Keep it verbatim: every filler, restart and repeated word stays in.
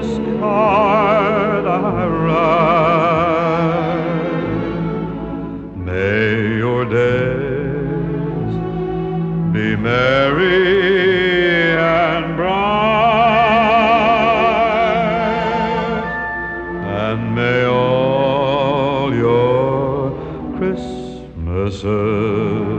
this card I write. May your days be merry and bright, and may all your Christmases